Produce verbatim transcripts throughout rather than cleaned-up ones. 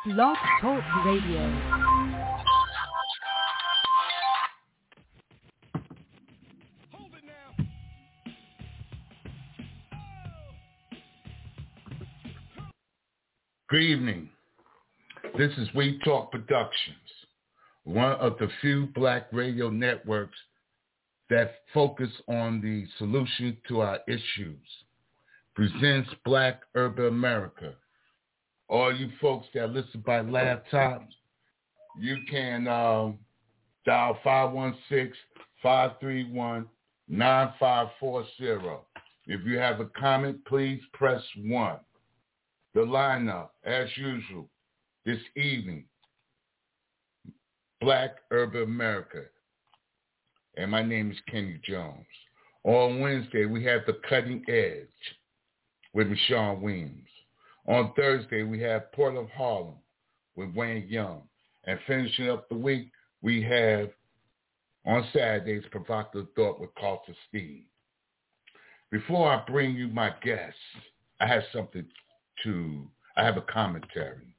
Blog Talk Radio. Good evening. This is We Talk Productions, one of the few black radio networks that focus on the solution to our issues. Presents Black Urban America. All you folks that listen by laptop, you can uh, dial five one six, five three one, nine five four zero. If you have a comment, please press one. The lineup, as usual, this evening, Black Urban America. And my name is Kenny Jones. On Wednesday, we have The Cutting Edge with Michonne Weems. On Thursday, we have Port of Harlem with Wayne Young. And finishing up the week, we have, on Saturdays, Provocative Thought with Carter Steve. Before I bring you my guests, I have something to, I have a commentary.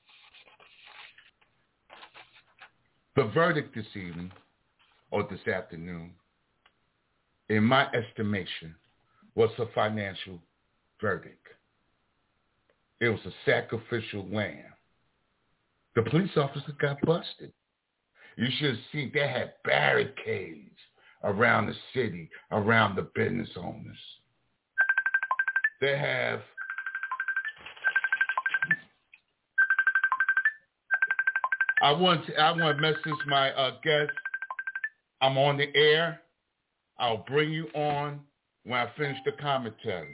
The verdict this evening, or this afternoon, in my estimation, was a financial verdict. It was a sacrificial lamb. The police officer got busted. You should have seen they had barricades around the city, around the business owners. They have I want to, I want to message my uh, guest. I'm on the air. I'll bring you on when I finish the commentary.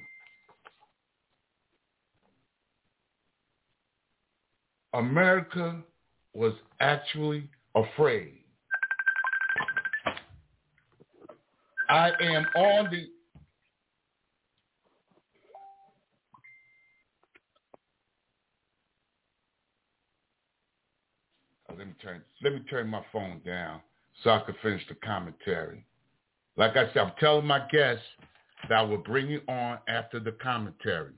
America was actually afraid. I am on the Let me turn let me turn my phone down so I can finish the commentary. Like I said, I'm telling my guests that I will bring you on after the commentary.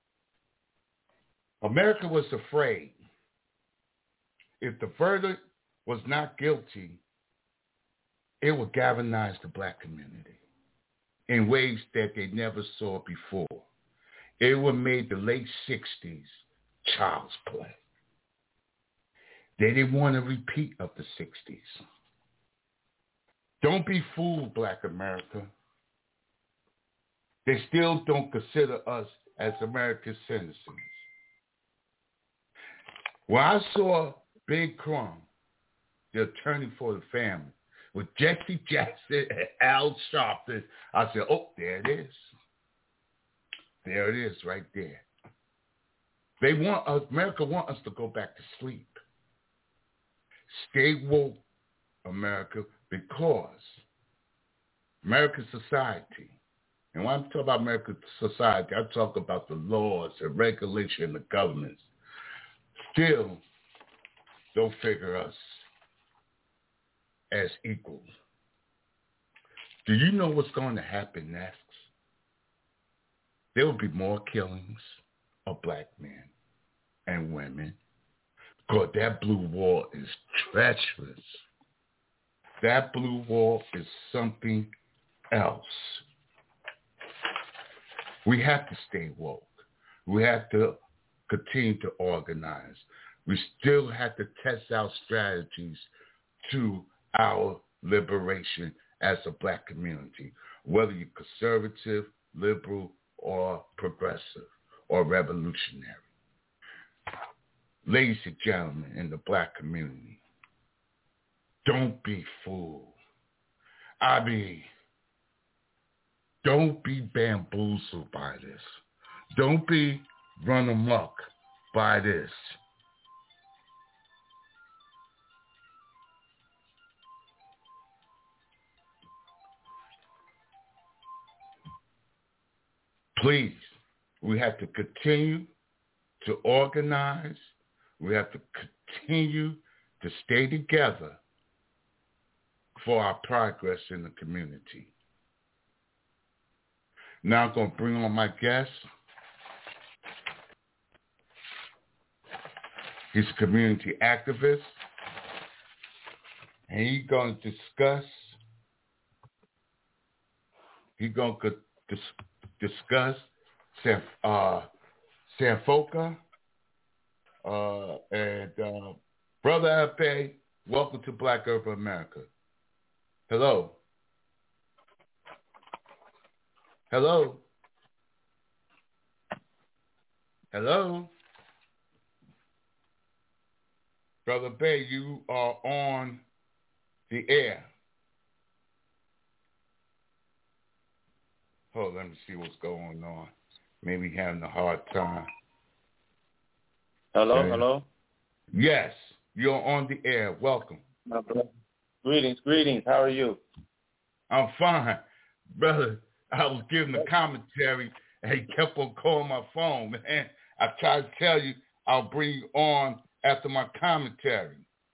America was afraid. If the verdict was not guilty, it would galvanize the black community in ways that they never saw before. It would make the late sixties child's play. They didn't want a repeat of the sixties. Don't be fooled, Black America. They still don't consider us as American citizens. When I saw Big Crumb, the attorney for the family, with Jesse Jackson and Al Sharpton, I said, oh, there it is. There it is right there. They want us, America want us to go back to sleep. Stay woke, America, because American society, and when I'm talking about American society, I talk about the laws and regulation and the governments, still don't figure us as equals. Do you know what's going to happen next? There will be more killings of black men and women. God, that blue wall is treacherous. That blue wall is something else. We have to stay woke. We have to continue to organize. We still have to test our strategies to our liberation as a black community, whether you're conservative, liberal, or progressive, or revolutionary. Ladies and gentlemen in the black community, don't be fooled. I mean, don't be bamboozled by this. Don't be run amok by this. Please, we have to continue to organize. We have to continue to stay together for our progress in the community. Now I'm going to bring on my guests. He's a community activist, and he's going to discuss. He's going to dis- discuss San, uh, Sanfoka uh, and uh, Brother Ape. Welcome to Black Urban America. Hello. Hello. Hello. Brother Bay, you are on the air. Hold on, let me see what's going on. Maybe having a hard time. Hello, okay. hello. Yes, you're on the air. Welcome. My brother. Greetings, greetings. How are you? I'm fine. Brother, I was giving the commentary and he kept on calling my phone, man. I tried to tell you I'll bring you on after my commentary.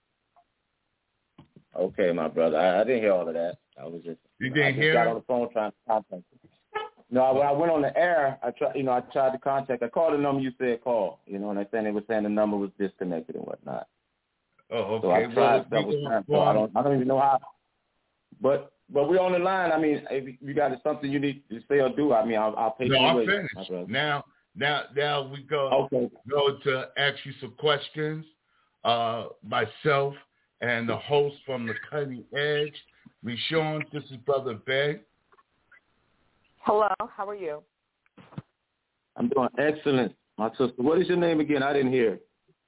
Okay, my brother. I, I didn't hear all of that. I was just You didn't I just hear got it? on the phone trying to contact you. No, I, when I went on the air, I tried you know, I tried to contact I called the number you said call, you know, and I saying they were saying the number was disconnected and whatnot. Oh, okay. So I tried well, several times, so I don't I don't even know how. But but we're on the line. I mean, if you got something you need to say or do, I mean, I'll, I'll pay no, you I'm away. finished. Now, now, now we go okay. go to ask you some questions. Uh, myself and the host from the Cutting Edge, Michonne. This is Brother Bay. Hello, how are you? I'm doing excellent, my sister. What is your name again? I didn't hear.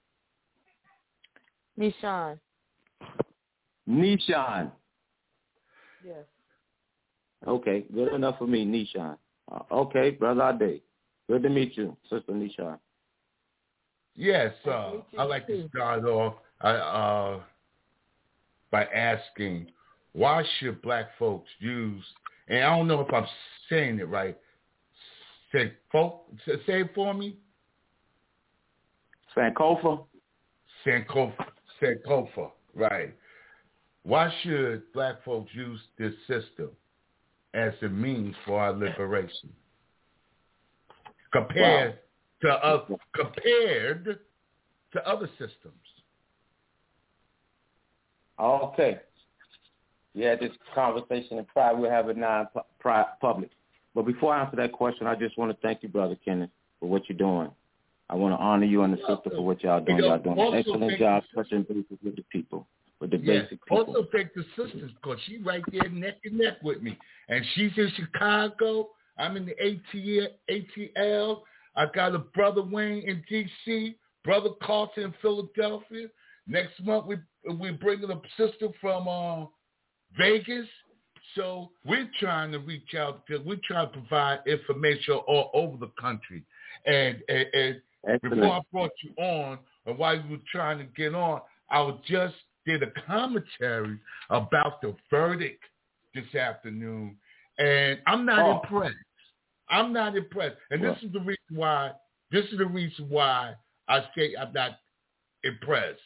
Nishan. Nishan. Yes. Okay, good enough for me, Nishan. Uh, okay, Brother Ade. Good to meet you, Sister Nishan. Yes, uh, I'd like to start off uh, by asking, why should black folks use, and I don't know if I'm saying it right, say, folk, say it for me? Sankofa? Sankofa, Sankofa, right. Why should black folks use this system as a means for our liberation? Compared wow. to uh, compared to other systems. Okay. Yeah, this conversation in private, we'll have it now in public. But before I answer that question, I just want to thank you, Brother Kenneth, for what you're doing. I want to honor you and the sister for what y'all doing. Y'all doing an excellent job touching bases with the people, with the yeah. basic people. Also thank the sisters, because she right there neck and neck with me. And she's in Chicago. I'm in the A T L. I got a brother Wayne in D C, brother Carlton in Philadelphia. Next month we we're bringing a sister from uh, Vegas. So we're trying to reach out because we're trying to provide information all over the country. And, and, and before I brought you on, or while you were trying to get on, I was just did a commentary about the verdict this afternoon, and I'm not oh. impressed. I'm not impressed. And this is the reason why, this is the reason why I say I'm not impressed.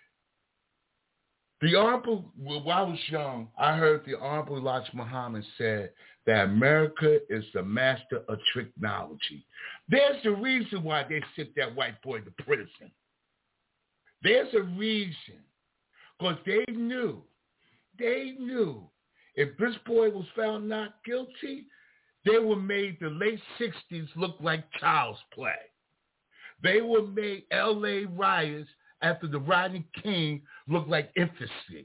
The Honorable, while I was young, I heard the Honorable Elijah Muhammad said that America is the master of technology. There's a reason why they sent that white boy to prison. There's a reason. Because they knew, they knew if this boy was found not guilty, they would made the late sixties look like child's play. They would make L A riots after the Rodney King look like infancy.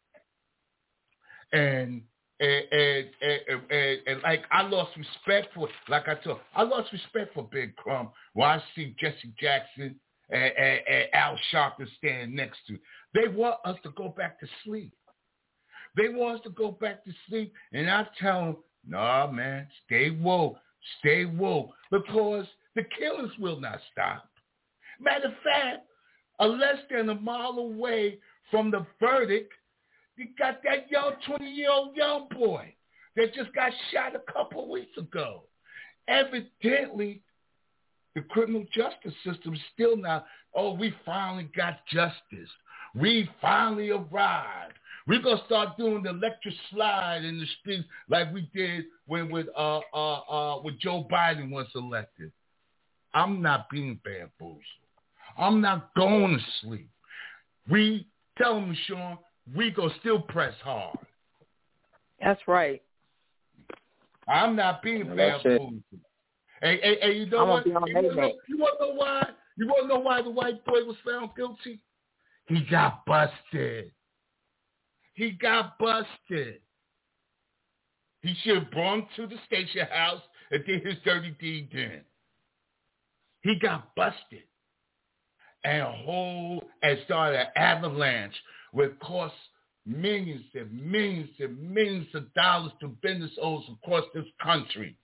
And and, and and and and like I lost respect for, like I told, I lost respect for Big Crumb when I see Jesse Jackson and, and, and Al Sharpton standing next to. They want us to go back to sleep. They want us to go back to sleep, and I tell them, nah, man, stay woke, stay woke, because the killers will not stop. Matter of fact, a less than a mile away from the verdict, you got that young twenty-year-old young boy that just got shot a couple of weeks ago. Evidently, the criminal justice system is still not, oh, we finally got justice. We finally arrived. We're going to start doing the electric slide in the streets like we did when with, uh, uh, uh, when Joe Biden was elected. I'm not being bamboozled. I'm not going to sleep. We tell them, Sean, we go still press hard. That's right. I'm not being bamboozled. Hey, hey, hey, you know I'm what? gonna be on You want to know why? You want to know why the white boy was found guilty? He got busted. He got busted. He should have brought him to the station house and did his dirty deed then. He got busted. And a whole, and started an avalanche which cost millions and millions and millions of dollars to business owners across this country.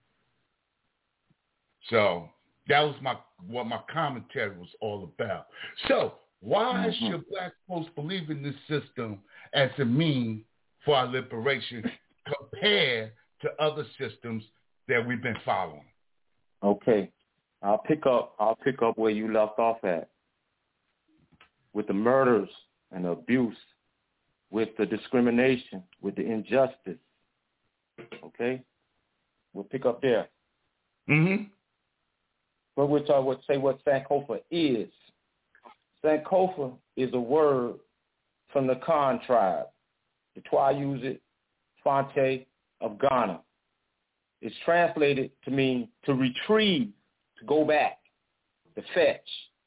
So that was my what my commentary was all about. So why mm-hmm. should black folks believe in this system as a means for our liberation compared to other systems that we've been following? Okay. I'll pick up I'll pick up where you left off at. With the murders and the abuse, with the discrimination, with the injustice. Okay? We'll pick up there. Mm-hmm. But we'll talk, we'll say what Sankofa is. Sankofa is a word from the Khan tribe. The Twa use it, Fonte of Ghana. It's translated to mean to retrieve, to go back, to fetch.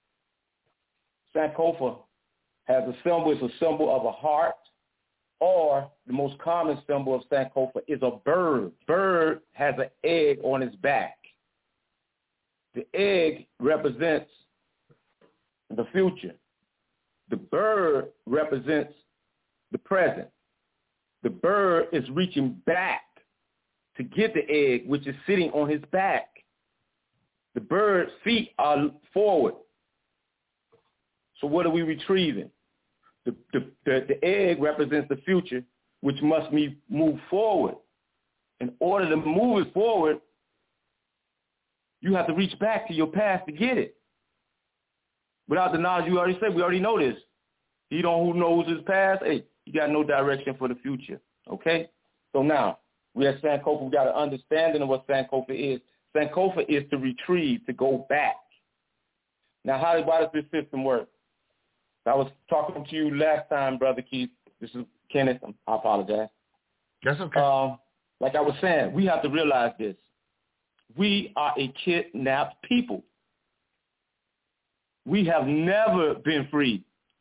Sankofa has a symbol, it's a symbol of a heart, or the most common symbol of Sankofa is a bird. Bird has an egg on its back. The egg represents the future. The bird represents the present. The bird is reaching back to get the egg, which is sitting on his back. The bird's feet are forward. So what are we retrieving? The, the, the, the egg represents the future, which must be moved forward. In order to move it forward, you have to reach back to your past to get it. Without the knowledge, you already said, we already know this. You know who knows his past? Hey, you got no direction for the future, okay? So now, we at Sankofa, we got an understanding of what Sankofa is. Sankofa is to retrieve, to go back. Now, how why does this system work? I was talking to you last time, Brother Keith. This is Kenneth. I apologize. That's okay. Um, like I was saying, we have to realize this. We are a kidnapped people. We have never been free.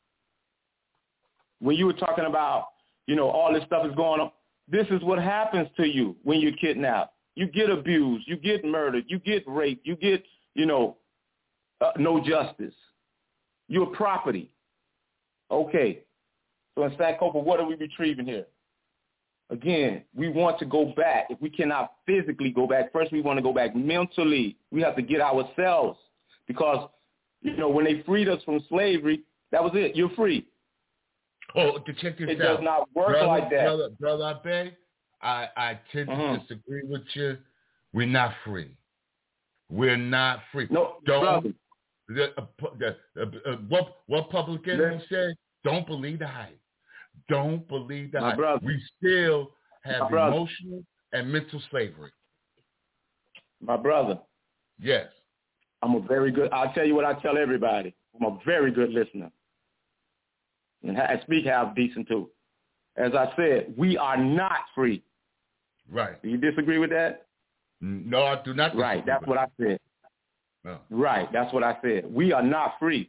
When you were talking about, you know, all this stuff is going on, this is what happens to you when you're kidnapped. You get abused. You get murdered. You get raped. You get, you know, uh, no justice. You're property. Okay. So in Sankofa, what are we retrieving here? Again, we want to go back. If we cannot physically go back, first we want to go back mentally. We have to get ourselves because, you know, when they freed us from slavery, that was it. You're free. Oh, to check this it out. It does not work brother, like that. Brother, brother Abe, I, I tend mm-hmm. to disagree with you. We're not free. We're not free. No, Don't. brother. The, uh, the, uh, uh, what what public enemy said? Don't believe the hype. Don't believe the My hype. brother. We still have My brother. emotional and mental slavery. My brother. Yes. I'm a very good, I'll tell you what I tell everybody. I'm a very good listener. And I speak half decent too. As I said, we are not free. Right. Do you disagree with that? No, I do not disagree. Right, that's what I said. No. Right, that's what I said. We are not free.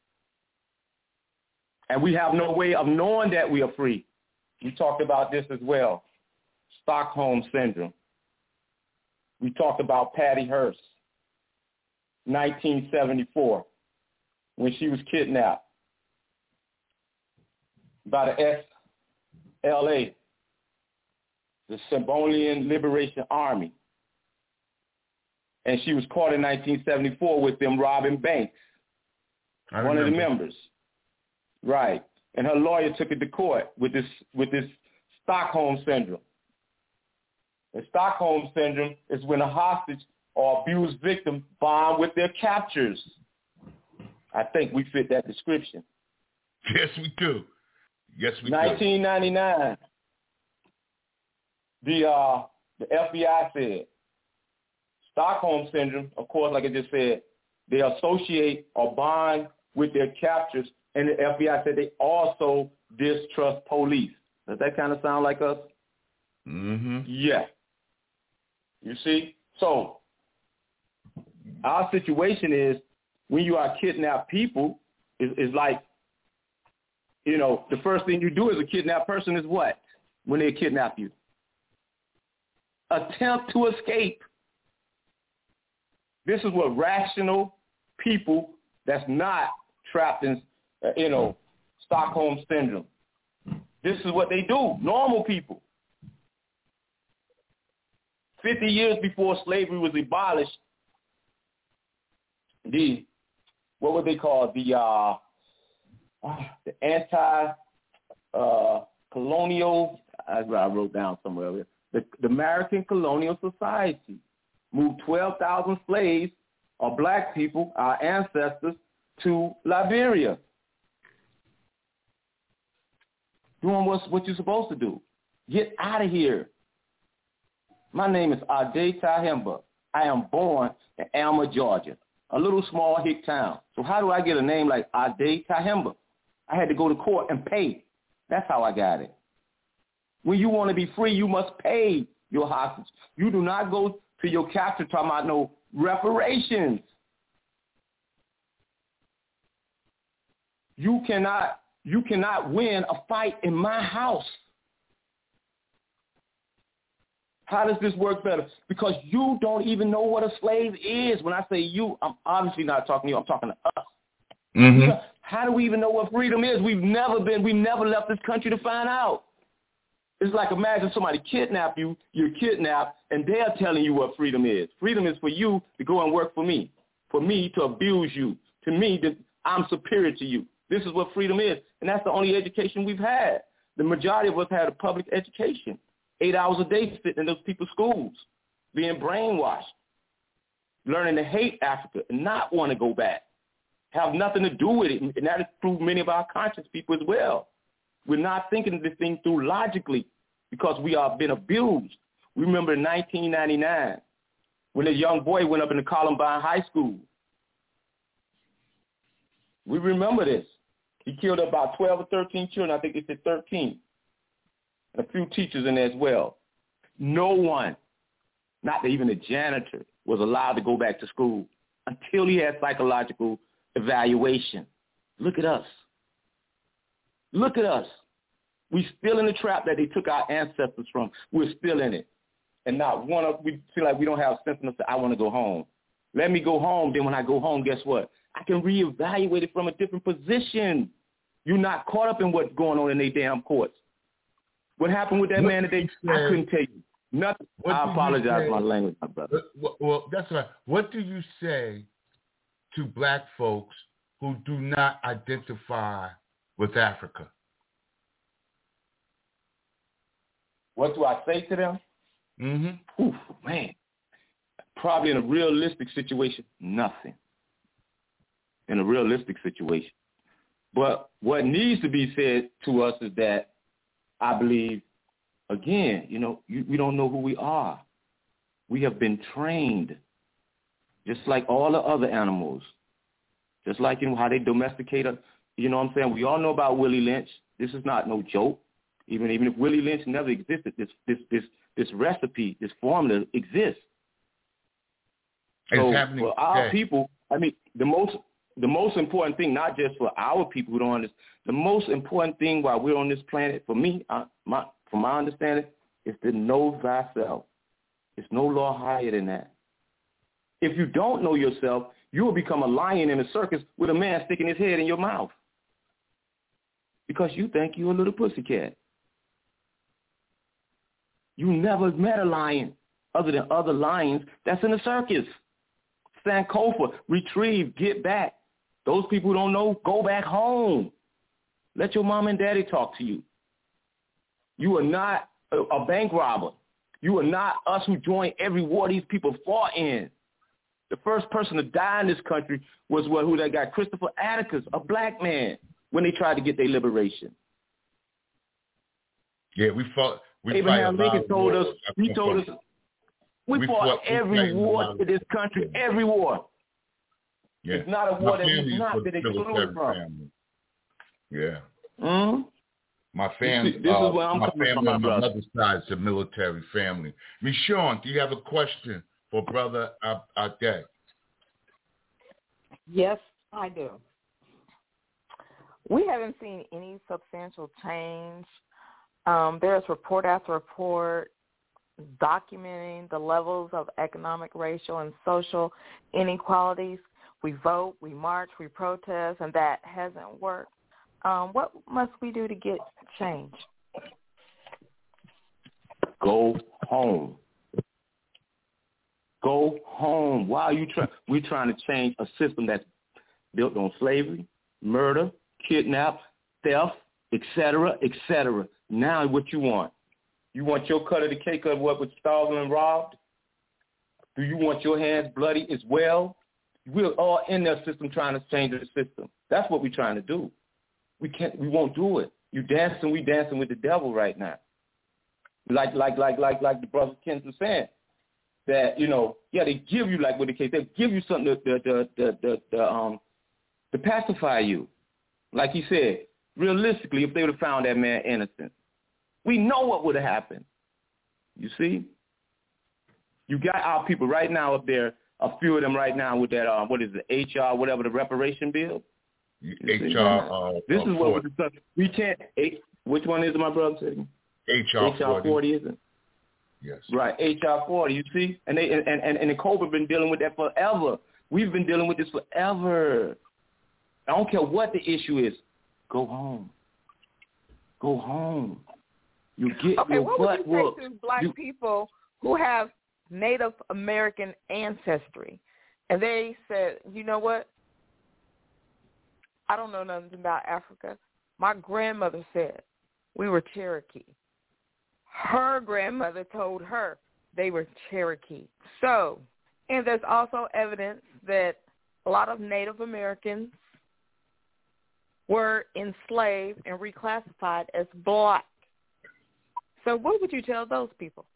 And we have no way of knowing that we are free. We talked about this as well. Stockholm Syndrome. We talked about Patty Hearst, nineteen seventy-four, when she was kidnapped by the S L A, the Somalian Liberation Army. And she was caught in nineteen seventy-four with them robbing banks, I one remember. of the members. Right. And her lawyer took it to court with this with this Stockholm Syndrome. The Stockholm Syndrome is when a hostage or abused victim bond with their captors. I think we fit that description. Yes, we do. Yes, we nineteen ninety-nine, do. The, uh, the F B I said, Stockholm Syndrome, of course, like I just said, they associate or bond with their captures, and the F B I said they also distrust police. Does that kind of sound like us? Mm-hmm. Yeah. You see? So our situation is when you are kidnapped people, is is like, you know, the first thing you do as a kidnapped person is what? When they kidnap you? Attempt to escape. This is what rational people that's not trapped in, uh, you know, Stockholm Syndrome. This is what they do, normal people. fifty years before slavery was abolished, the, what would they call the, uh, the anti-colonial, uh, I wrote down somewhere, the, the American Colonial Society moved twelve thousand slaves, or black people, our ancestors, to Liberia. Doing what's, what you're supposed to do. Get out of here. My name is Ade Tahimba. I am born in Alma, Georgia, a little small hick town. So how do I get a name like Ade Tahimba? I had to go to court and pay. That's how I got it. When you want to be free, you must pay your hostage. You do not go to your captor talking about no reparations. You cannot, you cannot win a fight in my house. How does this work better? Because you don't even know what a slave is. When I say you, I'm obviously not talking to you. I'm talking to us. Mm-hmm. How do we even know what freedom is? We've never been, we've never left this country to find out. It's like imagine somebody kidnap you, you're kidnapped, and they're telling you what freedom is. Freedom is for you to go and work for me, for me to abuse you, to me that I'm superior to you. This is what freedom is, and that's the only education we've had. The majority of us had a public education, eight hours a day sitting in those people's schools, being brainwashed, learning to hate Africa and not want to go back, have nothing to do with it, and that has proved many of our conscious people as well. We're not thinking this thing through logically because we are been abused. We remember in nineteen ninety-nine when a young boy went up in the Columbine High School. We remember this. He killed about twelve or thirteen children. I think they said thirteen. And a few teachers in there as well. No one, not even a janitor, was allowed to go back to school until he had psychological evaluation. Look at us. Look at us. We're still in the trap that they took our ancestors from. We're still in it. And not one of, we feel like we don't have sense enough to say, I want to go home. Let me go home. Then when I go home, guess what? I can reevaluate it from a different position. You're not caught up in what's going on in their damn courts. What happened with that what man today? I couldn't tell you. Nothing. I apologize for my language, my brother. Well, well, that's right. What do you say to black folks who do not identify with Africa? What do I say to them? Mm-hmm. Oof, man. Probably in a realistic situation, nothing. In a realistic situation. But what needs to be said to us is that I believe, again, you know, you, we don't know who we are. We have been trained, just like all the other animals, just like, you know, how they domesticate us. You know what I'm saying? We all know about Willie Lynch. This is not no joke. Even even if Willie Lynch never existed, this this this this recipe, this formula exists. So for our people, I mean, the most the most important thing, not just for our people who don't understand, the most important thing while we're on this planet, for me, I, my from my understanding, is to know thyself. There's no law higher than that. If you don't know yourself, you will become a lion in a circus with a man sticking his head in your mouth because you think you're a little pussycat. You never met a lion other than other lions that's in the circus. Sankofa, retrieve, get back. Those people who don't know, go back home. Let your mom and daddy talk to you. You are not a, a bank robber. You are not us who joined every war these people fought in. The first person to die in this country was what, who that guy, Christopher Atticus, a black man, when they tried to get their liberation. Yeah, we fought. We Abraham Lincoln told us, he told us, we, we fought, fought every war in this country, every war. Yeah. It's not a war that we've not been excluded from. Family. Yeah. Mm-hmm. My family, this, this uh, is where I'm my coming family from, my on my brother. mother's side is a military family. Miss Sean, do you have a question for Brother Ade? Yes, I do. We haven't seen any substantial change. Um, there's report after report documenting the levels of economic, racial, and social inequalities. We vote, we march, we protest, and that hasn't worked. Um, what must we do to get change? Go home. Go home. Why are you trying? We're trying to change a system that's built on slavery, murder, kidnap, theft, et cetera, et cetera. Now what you want? You want your cut of the cake of what was stolen and robbed? Do you want your hands bloody as well? We're all in that system trying to change the system. That's what we're trying to do. We can't. We won't do it. You dancing, we dancing with the devil right now. Like, like, like, like, like the brother Ken was saying, that you know, yeah, they give you like what the case. They give you something to, the, the, the, the, the, um, to pacify you. Like he said, realistically, if they would have found that man innocent, we know what would have happened. You see, you got our people right now up there. A few of them right now with that, uh, what is it, H R, whatever, the reparation bill. H R. Uh, this uh, is what we're discussing. We can't. H, which one is it, my brother? H R forty, isn't it? Yes. Right, H R forty. You see, and they and and and the COVID been dealing with that forever. We've been dealing with this forever. I don't care what the issue is. Go home. Go home. You get okay, your what butt would you whooped. say to black you, people who have Native American ancestry, and they said, you know what? I don't know nothing about Africa. My grandmother said we were Cherokee. Her grandmother told her they were Cherokee. So, and there's also evidence that a lot of Native Americans were enslaved and reclassified as black. So what would you tell those people?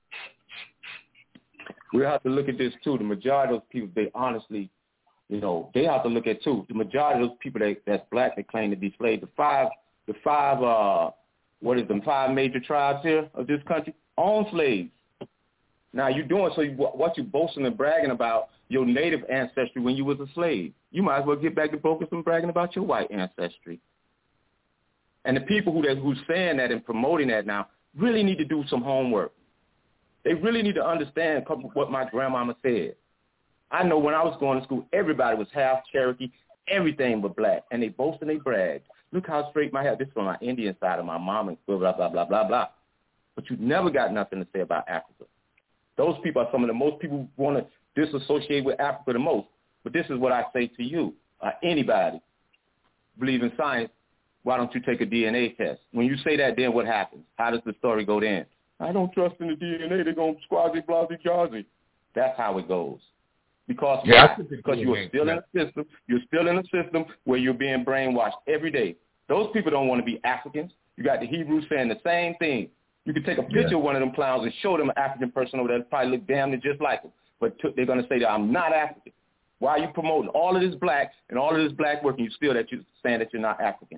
We have to look at this, too. The majority of those people, they honestly, you know, they have to look at, too. The majority of those people that, that's black that claim to be slaves, the five, the five, uh, what is them, five major tribes here of this country, own slaves. Now, you're doing so you, what you boasting and bragging about your native ancestry when you was a slave. You might as well get back to focus on bragging about your white ancestry. And the people who that, who's saying that and promoting that now really need to do some homework. They really need to understand what my grandmama said. I know when I was going to school, everybody was half Cherokee, everything but black, and they boast and they brag. Look how straight my hair. This is from my Indian side of my mom and blah, blah, blah, blah, blah, blah. But you never got nothing to say about Africa. Those people are some of the most people who want to disassociate with Africa the most. But this is what I say to you, uh, anybody believe in science, why don't you take a D N A test? When you say that, then what happens? How does the story go then? I don't trust in the D N A. They're going to squazy, blazy, jazy. That's how it goes. Because yeah, because you're still in a system. You're still in a system where you're being brainwashed every day. Those people don't want to be Africans. You got the Hebrews saying the same thing. You can take a picture yeah. of one of them clowns and show them an African person over there that probably look damn near just like them. But t- they're going to say that I'm not African. Why are you promoting all of this black and all of this black work and you still that you're saying that you're not African?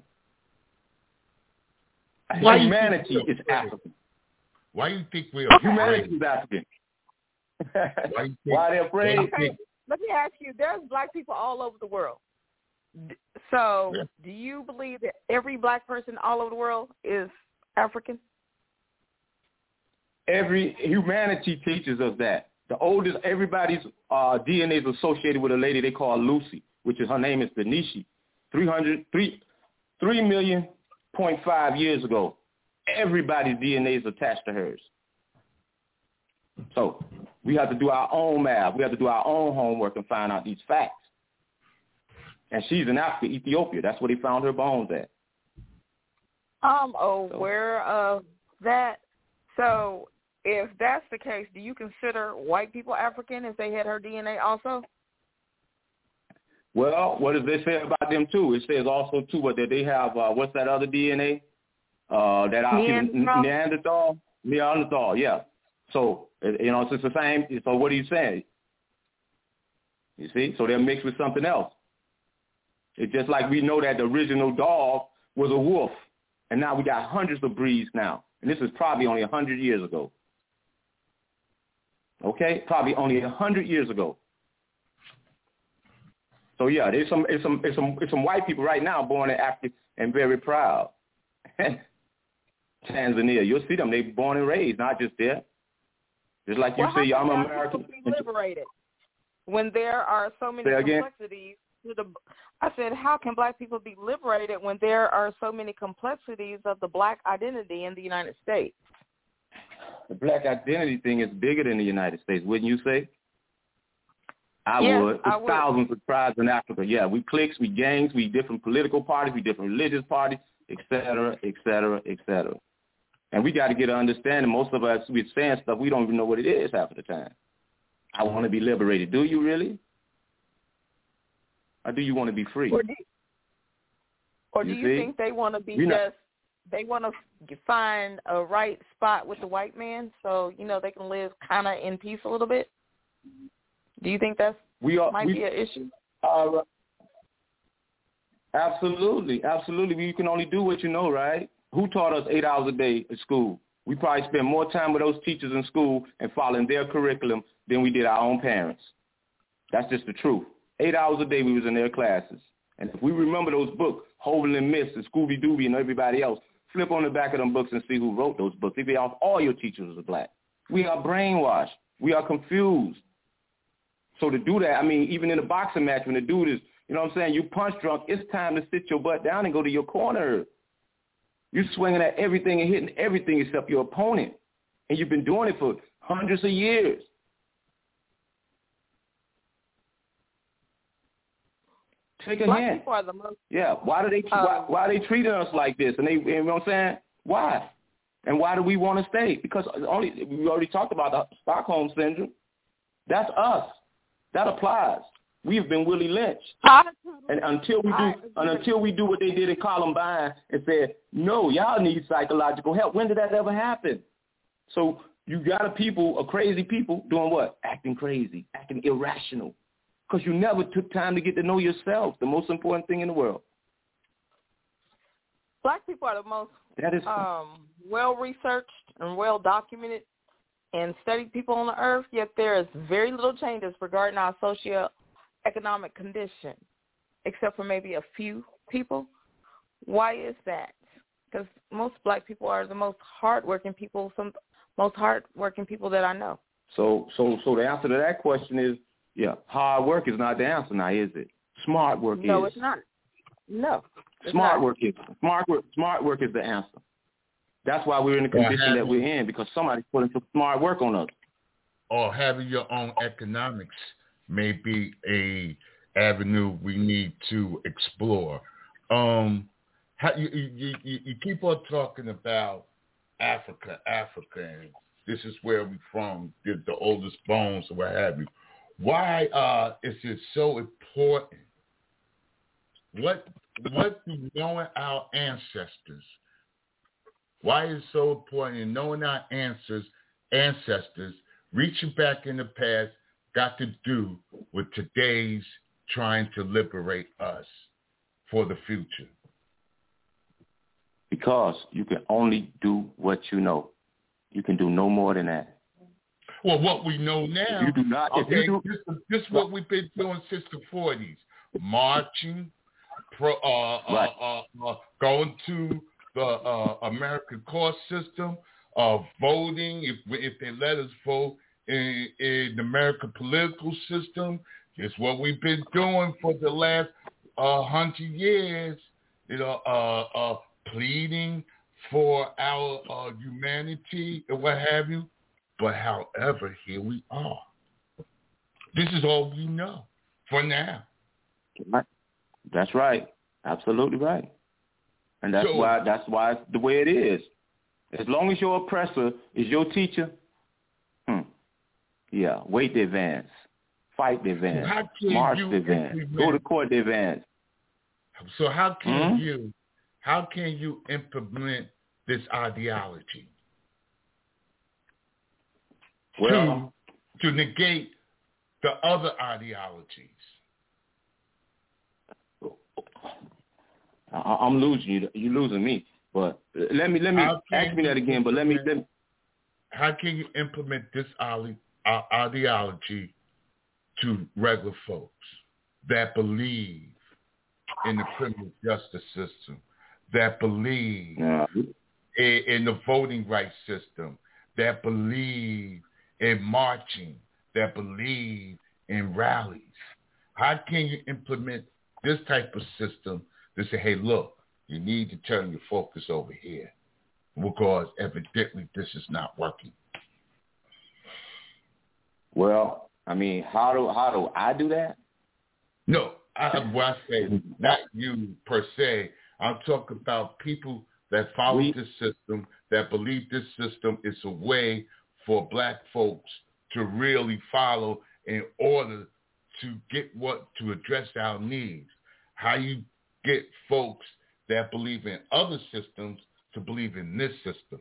Why humanity is African. Why do you think we are Humanity is African. Why, think, why they're afraid? Okay, let me ask you, there's black people all over the world. So yeah. do you believe that every black person all over the world is African? Every humanity teaches us that. The oldest, everybody's uh, D N A is associated with a lady they call Lucy, which is her name is Benishi. three hundred, three, three million point five years ago, everybody's D N A is attached to hers. So we have to do our own math. We have to do our own homework and find out these facts. And she's in Africa, Ethiopia. That's where they found her bones at. I'm aware of that. So if that's the case, do you consider white people African if they had her D N A also? Well, what does they say about them, too? It says also, too, that they have, uh, what's that other D N A? Uh, that our Neanderthal? Neanderthal? Neanderthal, yeah. So, you know, it's the same. So what are you saying? You see? So they're mixed with something else. It's just like we know that the original dog was a wolf, and now we got hundreds of breeds now. And this is probably only one hundred years ago. Okay? Probably only one hundred years ago. So, yeah, there's some, there's some, there's some, there's some white people right now born in Africa and very proud. Tanzania, you'll see them. They're born and raised, not just there. Just like you well, say, I'm how American. Be liberated when there are so many complexities. To the, I said, how can black people be liberated when there are so many complexities of the black identity in the United States? The black identity thing is bigger than the United States, wouldn't you say? I yes, would. There's I would. Thousands of tribes in Africa. Yeah, we cliques, we gangs, we different political parties, we different religious parties, et cetera, et cetera, et cetera. And we got to get an understanding. Most of us, we're saying stuff, we don't even know what it is half of the time. I want to be liberated. Do you really? Or do you want to be free? Or do you, or do you, you think they want to be You're just, not, they want to find a right spot with the white man so, you know, they can live kind of in peace a little bit? Do you think that might we, be an issue? Uh, absolutely. Absolutely. You can only do what you know, right? Who taught us eight hours a day at school? We probably spend more time with those teachers in school and following their curriculum than we did our own parents. That's just the truth. Eight hours a day we was in their classes. And if we remember those books, Hovind and Miss and Scooby Dooby and everybody else, flip on the back of them books and see who wrote those books. If all, all your teachers are black. We are brainwashed. We are confused. So to do that, I mean, even in a boxing match, when the dude is, you know what I'm saying, you punch drunk, it's time to sit your butt down and go to your corner. You're swinging at everything and hitting everything except your opponent. And you've been doing it for hundreds of years. Take a Black hint. people are the most, yeah, why do they um, why, why are they treating us like this? And they, you know what I'm saying? Why? And why do we want to stay? Because only we already talked about the Stockholm syndrome. That's us. That applies. We have been Willie Lynch. And until we do and until we do what they did in Columbine and said, no, y'all need psychological help. When did that ever happen? So you got a people, a crazy people doing what? Acting crazy, acting irrational. Because you never took time to get to know yourself, the most important thing in the world. Black people are the most that is um, well-researched and well-documented and studied people on the earth, yet there is very little changes regarding our socio-economic condition, except for maybe a few people. Why is that? Because most black people are the most hardworking people, some most hardworking people that I know. So, so, so the answer to that question is, yeah, hard work is not the answer now, is it? Smart work no, is. No, it's not. No. It's smart not. work is. Smart work. Smart work is the answer. That's why we're in the condition that we're in, because somebody's putting some smart work on us. Or having your own economics may be a avenue we need to explore. Um, how, you, you, you, you keep on talking about Africa, Africa, and this is where we're from, the, the oldest bones, or what have you. Why uh, is it so important? What what do knowing our ancestors? Why is it so important in knowing our answers, ancestors, reaching back in the past, got to do with today's trying to liberate us for the future? Because you can only do what you know. You can do no more than that. Well, what we know now, if you do not, okay, if you do, this, this is what we've been doing since the forties, marching, pro, uh, right. uh, uh, uh, going to the uh, American court system, uh, voting, if if they let us vote in, in the American political system. It's what we've been doing for the last uh, hundred years, you know, uh, uh, pleading for our uh, humanity and what have you. But however, here we are. This is all we know for now. That's right. Absolutely right. And that's so, why that's why it's the way it is. As long as your oppressor is your teacher, hmm, yeah, wait the advance, fight the advance, so march the advance, go to court the advance. So how can hmm? you, how can you implement this ideology? Well, to, to negate the the other ideologies? I, I'm losing you. You're losing me. But let me let me ask me that again. But let me, let me. How can you implement this ideology to regular folks that believe in the criminal justice system, that believe yeah. in, in the voting rights system, that believe in marching, that believe in rallies? How can you implement this type of system to say, hey, look, you need to turn your focus over here because evidently this is not working? Well, I mean, how do how do I do that? No, I, when I say not you per se, I'm talking about people that follow we, this system, that believe this system is a way for black folks to really follow in order to get what, to address our needs. How you get folks that believe in other systems to believe in this system?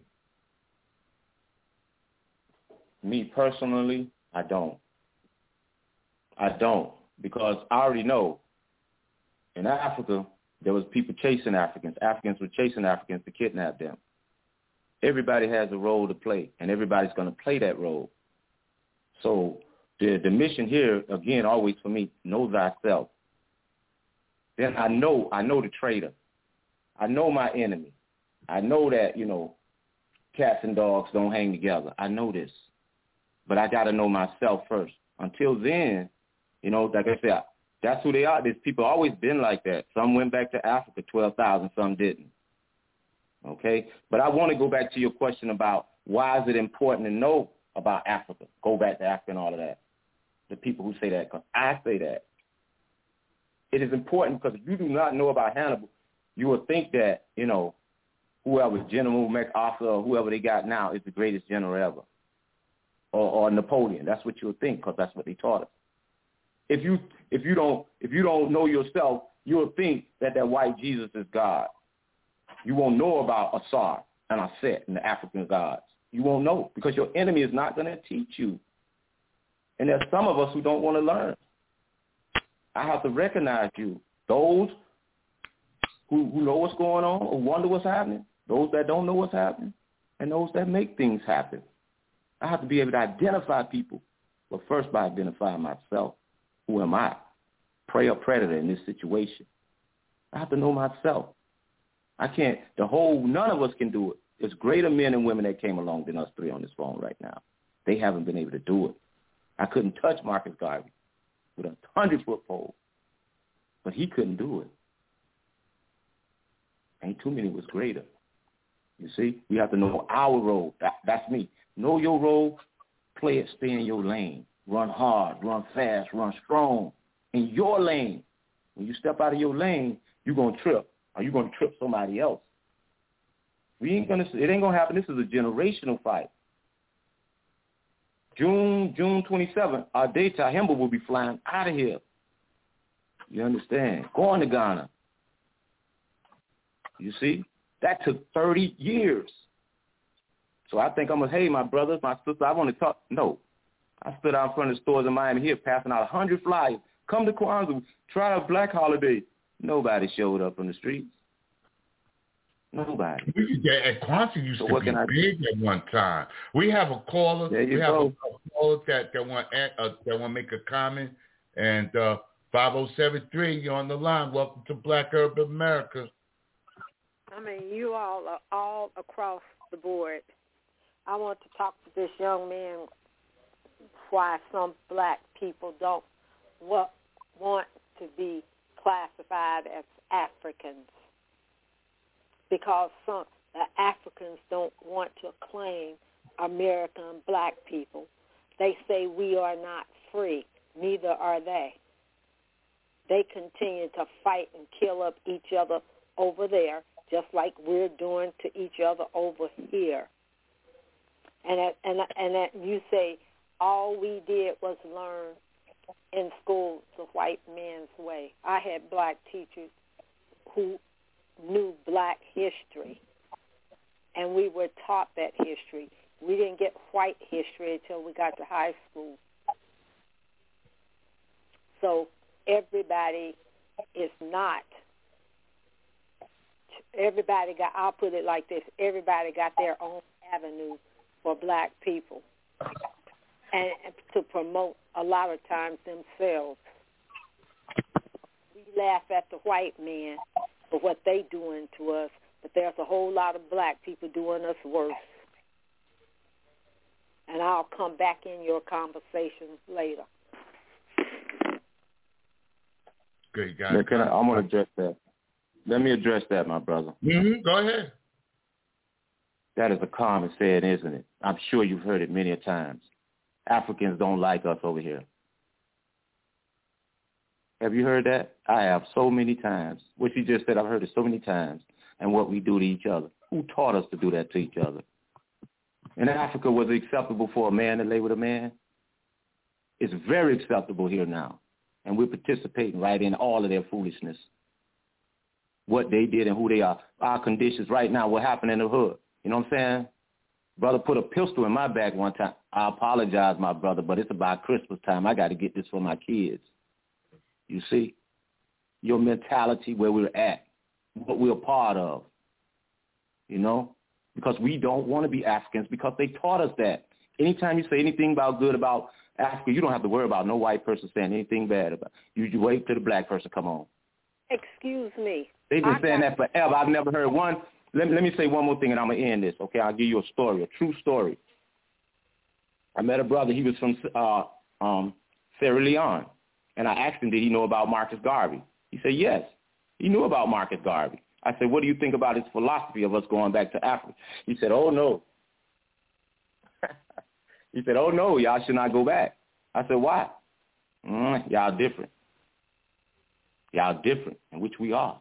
Me personally, I don't. I don't, because I already know in Africa there was people chasing Africans. Africans were chasing Africans to kidnap them. Everybody has a role to play, and everybody's going to play that role. So the the mission here, again, always for me, know thyself. Then I know I know the traitor. I know my enemy. I know that, you know, cats and dogs don't hang together. I know this. But I got to know myself first. Until then, you know, like I said, that's who they are. There's people always been like that. Some went back to Africa, twelve thousand, some didn't. Okay? But I want to go back to your question about why is it important to know about Africa? Go back to Africa and all of that. The people who say that, because I say that. It is important because if you do not know about Hannibal, you will think that, you know, whoever, General MacArthur or whoever they got now is the greatest general ever. Or, or Napoleon. That's what you'll think because that's what they taught us. If you if you don't if you don't know yourself, you'll think that that white Jesus is God. You won't know about Asar and Aset and the African gods. You won't know because your enemy is not going to teach you. And there's some of us who don't want to learn. I have to recognize you. Those who, who know what's going on or wonder what's happening, those that don't know what's happening, and those that make things happen. I have to be able to identify people, but first by identifying myself. Who am I? Prey or predator in this situation? I have to know myself. I can't, the whole, none of us can do it. There's greater men and women that came along than us three on this phone right now. They haven't been able to do it. I couldn't touch Marcus Garvey with a hundred-foot pole, but he couldn't do it. Ain't too many was greater. You see, we have to know our role. That, that's me. Know your role, play it, stay in your lane. Run hard, run fast, run strong in your lane. When you step out of your lane, you're going to trip, or you're going to trip somebody else. We ain't gonna. It ain't going to happen. This is a generational fight. June June twenty-seventh, our Daytime Himba will be flying out of here. You understand? Going to Ghana. You see? That took thirty years. So I think I'm going to, hey, my brothers, my sisters, I want to talk. No. I stood out in front of the stores in Miami here passing out one hundred flyers. Come to Kwanzaa. Try a black holiday. Nobody showed up on the streets. Nobody. We, yeah, at Kwanzaa used so to be I, big at one time. We have a caller. There you we have go. a, a caller that, that want uh, that want to make a comment. And uh, five oh seven three, you're on the line. Welcome to Black Urban America. I mean, you all are all across the board. I want to talk to this young man why some black people don't want, want to be classified as Africans. Because some the Africans don't want to claim American black people. They say we are not free. Neither are they. They continue to fight and kill up each other over there, just like we're doing to each other over here. And that, and and that you say all we did was learn in school the white man's way. I had black teachers who knew black history, and we were taught that history. We didn't get white history until we got to high school. So everybody is not, everybody got, I'll put it like this, everybody got their own avenue for black people and to promote a lot of times themselves. We laugh at the white man for what they doing to us, but there's a whole lot of black people doing us worse. And I'll come back in your conversations later. Great, guys. Yeah, can I, I'm going to address that. Let me address that, my brother. Mm-hmm. Go ahead. That is a common saying, isn't it? I'm sure you've heard it many a times. Africans don't like us over here. Have you heard that? I have so many times. What you just said, I've heard it so many times. And what we do to each other. Who taught us to do that to each other? In Africa, was it acceptable for a man to lay with a man? It's very acceptable here now. And we're participating right in all of their foolishness. What they did and who they are. Our conditions right now, what happened in the hood. You know what I'm saying? Brother put a pistol in my back one time. I apologize, my brother, but it's about Christmas time. I got to get this for my kids. You see? Your mentality, where we're at, what we're a part of. You know? Because we don't want to be Africans because they taught us that. Anytime you say anything about good about Africa, you don't have to worry about no white person saying anything bad about it. You, you wait till the black person come on. Excuse me. They've been I saying got- that forever. I've never heard one. Let, let me say one more thing and I'm going to end this, okay? I'll give you a story, a true story. I met a brother. He was from uh, um, Sierra Leone. And I asked him, did he know about Marcus Garvey? He said, yes. He knew about Marcus Garvey. I said, what do you think about his philosophy of us going back to Africa? He said, oh, no. He said, oh, no, y'all should not go back. I said, why? Mm, y'all different. Y'all different, in which we are.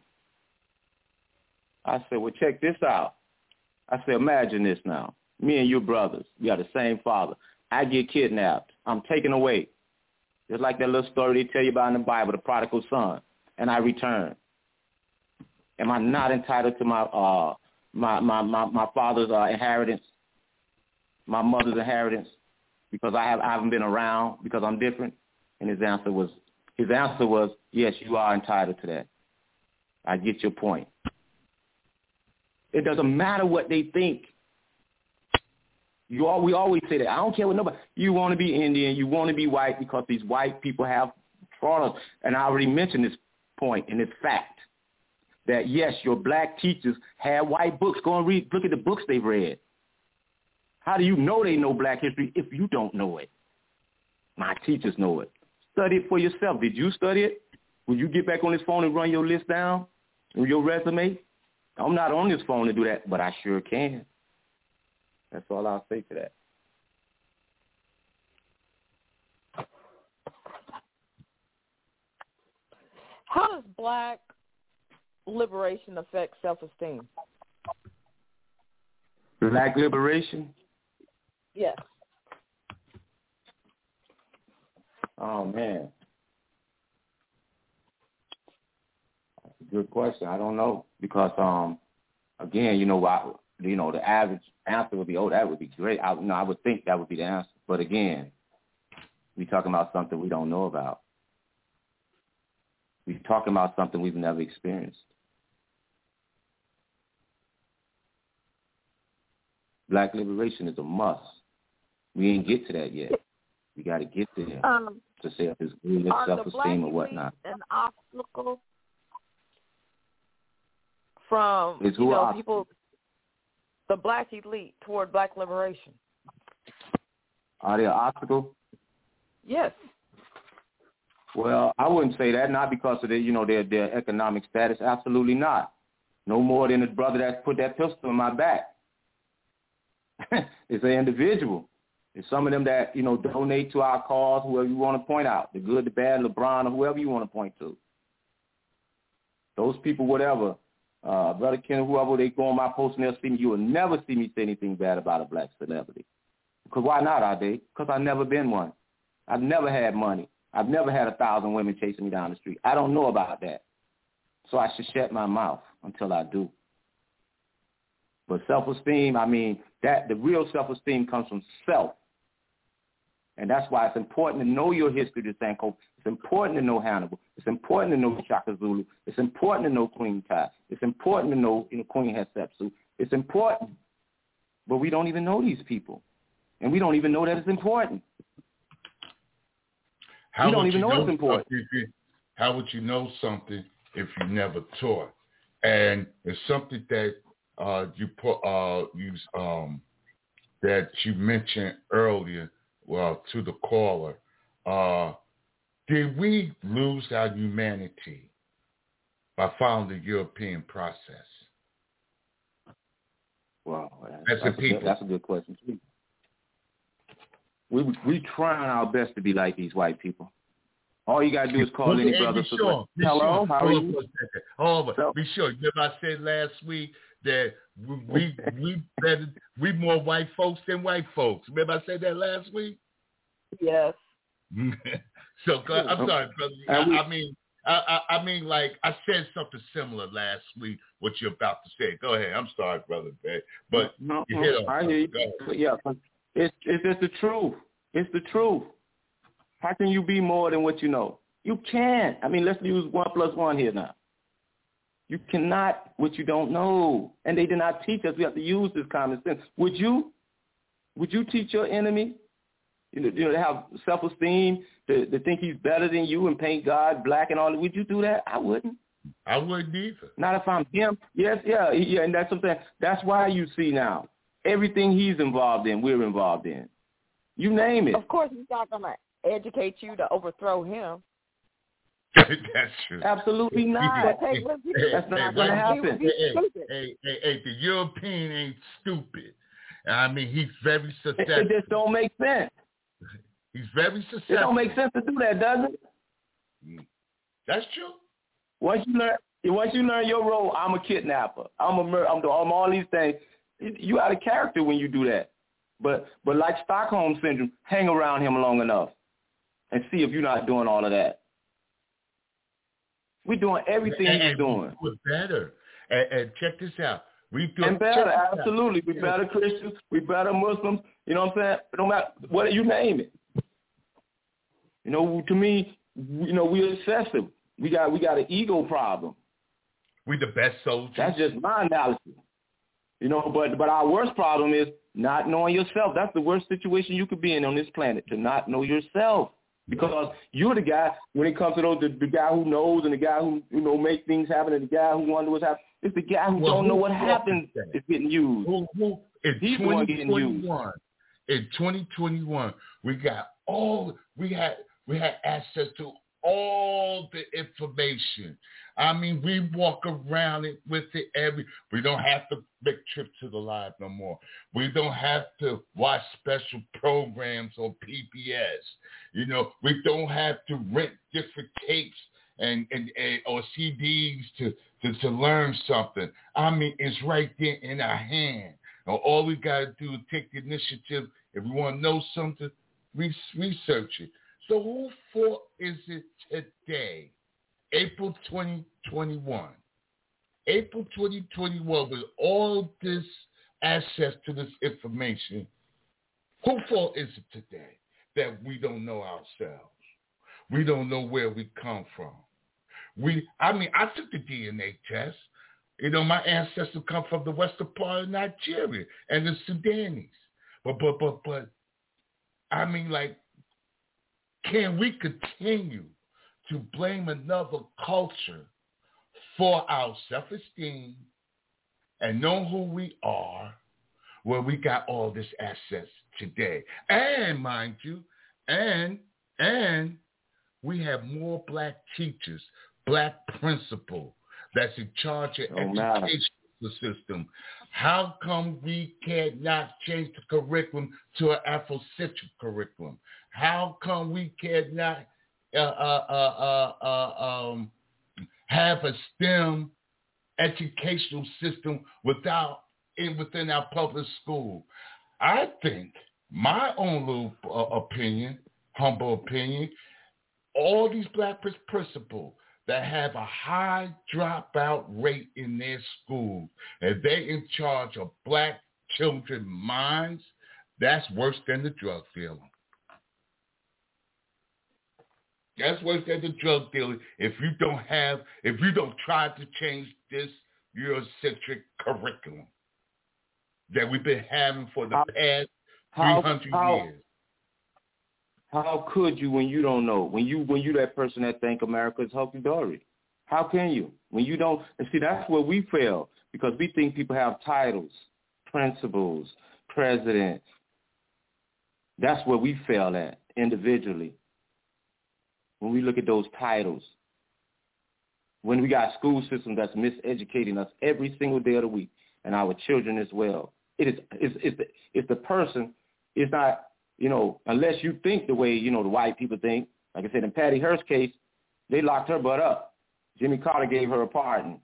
I said, well, check this out. I said, imagine this now. Me and your brothers, we are the same father. I get kidnapped. I'm taken away. Just like that little story they tell you about in the Bible, the prodigal son. And I return. Am I not entitled to my uh, my, my, my, my father's uh, inheritance, my mother's inheritance, because I have I haven't been around, because I'm different? And his answer was his answer was yes, you are entitled to that. I get your point. It doesn't matter what they think. You all, we always say that. I don't care what nobody. You want to be Indian, you want to be white, because these white people have taught us. And I already mentioned this point and this fact. That, yes, your black teachers had white books. Go and read, look at the books they've read. How do you know they know black history if you don't know it? My teachers know it. Study it for yourself. Did you study it? Will you get back on this phone and run your list down or your resume? I'm not on this phone to do that, but I sure can. That's all I'll say to that. How does black liberation affect self-esteem? Black liberation? Yes. Oh, man. That's a good question. I don't know. Because, um, again, you know, I, you know, the average answer would be, oh, that would be great. I, you know, I would think that would be the answer. But, again, we're talking about something we don't know about. We're talking about something we've never experienced. Black liberation is a must. We ain't get to that yet. We got to get there Um, to say if it's good self-esteem or whatnot. An obstacle from It's you who know obstacle? people, the black elite toward black liberation. Are they an obstacle? Yes. Well, I wouldn't say that, not because of their, you know, their their economic status. Absolutely not. No more than the brother that put that pistol in my back. It's an individual. It's some of them that, you know, donate to our cause, whoever you want to point out, the good, the bad, LeBron, or whoever you want to point to. Those people, whatever, uh, Brother Ken, whoever, they go on my post and they'll see me. You will never see me say anything bad about a black celebrity. Because why not, Ade? Because I've never been one. I've never had money. I've never had a thousand women chasing me down the street. I don't know about that. So I should shut my mouth until I do. But self-esteem, I mean, that the real self-esteem comes from self. And that's why it's important to know your history to Sankofa. It's important to know Hannibal. It's important to know Shaka Zulu. It's important to know Queen Kai. It's important to know, you know Queen Hatshepsut. It's important. But we don't even know these people. And we don't even know that it's important. How we don't would even you know, know it's important. If you, how would you know something if you never taught? And it's something that uh, you put uh, you um, that you mentioned earlier, well, to the caller. Uh, did we lose our humanity by following the European process? Well, that's, that's, a, people. Good, that's a good question, too. We we trying our best to be like these white people. All you gotta do is call any brother. Be sure. Be Hello, sure. how are you? Hold on. So, be sure. Remember I said last week that we we we better we more white folks than white folks. Remember I said that last week? Yes. So I'm sorry, brother. I, I mean, I, I mean, like I said something similar last week. What you're about to say? Go ahead. I'm sorry, brother. But no, you no, hit on I hear you. Yeah, it's it's just the truth. It's the truth. How can you be more than what you know? You can't. I mean, let's use one plus one here now. You cannot what you don't know. And they did not teach us. We have to use this common sense. Would you? Would you teach your enemy, you know, you know, to have self-esteem, to, to think he's better than you and paint God black and all that? Would you do that? I wouldn't. I wouldn't either. Not if I'm him. Yes, yeah, yeah, and that's something. That's why you see now everything he's involved in, we're involved in. You name it. Of course, he's not going to educate you to overthrow him. That's true. Absolutely not. Hey, That's hey, not hey, going to happen. Hey, hey, hey, hey, the European ain't stupid. I mean, he's very susceptible. It, it just don't make sense. He's very susceptible. It don't make sense to do that, does it? That's true. Once you learn, once you learn your role, I'm a kidnapper. I'm a murderer. I'm, I'm all these things. You out of character when you do that. But but like Stockholm Syndrome, hang around him long enough and see if you're not doing all of that. We're doing everything and, he's and doing. We're better. And, and check this out. We do and better, absolutely. We better Christians. We better Muslims. You know what I'm saying? No matter what you name it. You know, to me, you know, we're excessive. We got we got an ego problem. We the best soldiers. That's just my analysis. You know, but but our worst problem is not knowing yourself. That's the worst situation you could be in on this planet, to not know yourself. Because you're the guy, when it comes to those, the, the guy who knows and the guy who, you know, makes things happen and the guy who wonders what's happening. It's the guy who well, don't know what happens is getting used. Who, who, in He's the one getting used. In twenty twenty-one, we got all, we had, we had access to all the information. I mean, we walk around it with it every, we don't have to make trips to the live no more. We don't have to watch special programs on P B S. You know, we don't have to rent different tapes and, and, and or C Ds to, to, to learn something. I mean, it's right there in our hand. Now, all we got to do is take the initiative. If we want to know something, we research it. So who for is it today? April twenty twenty-one. April twenty twenty-one, with all this access to this information, who for is it today that we don't know ourselves? We don't know where we come from. We, I mean, I took the D N A test. You know, my ancestors come from the western part of Nigeria and the Sudanese. But, but, but, but, I mean, like, can we continue to blame another culture for our self-esteem and know who we are, where we got all this access today? And mind you, and and we have more black teachers, black principals that's in charge of oh, education system. How come we cannot change the curriculum to an Afrocentric curriculum? How come we cannot uh, uh, uh, uh, uh, um, have a STEM educational system without in within our public school? I think my own little uh, opinion, humble opinion, all these black principals that have a high dropout rate in their schools, and they in charge of black children's minds, that's worse than the drug dealer. That's what it said to drug dealers. If you don't have, if you don't try to change this Eurocentric curriculum that we've been having for the how, past how, three hundred how, years. How could you when you don't know? When you when you that person that think America is hunky-dory? How can you? When you don't, and see, that's where we fail, because we think people have titles, principals, president. That's where we fail at individually. When we look at those titles, when we got school system that's miseducating us every single day of the week, and our children as well. It is it's it's the, it's the person. It's not, you know, unless you think the way, you know, the white people think. Like I said, in Patty Hearst's case, they locked her butt up. Jimmy Carter gave her a pardon.